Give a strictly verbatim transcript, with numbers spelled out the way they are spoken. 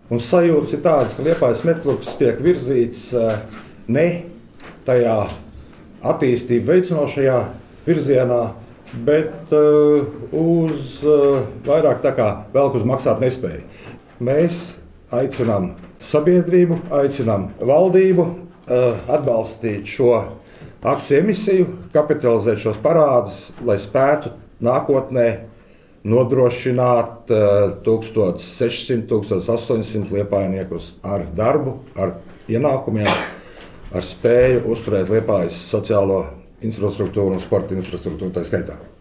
Un sajūtas ir tādas, ka Liepājas Metlurgs tiek virzīts ne tajā attīstību veicinošajā virzienā, bet uh, uz uh, vairāk tā kā velk uz maksāt nespēju. Mēs aicinām sabiedrību, aicinām valdību uh, atbalstīt šo akciju emisiju, kapitalizēt šos parādus, lai spētu nākotnē nodrošināt uh, tūkstoš sešsimt, tūkstoš astoņsimt liepājniekus ar darbu, ar ienākumiem, ar spēju uzturēt Liepājas sociālo infrastruktūru un sporta infrastruktūru tā skaitā.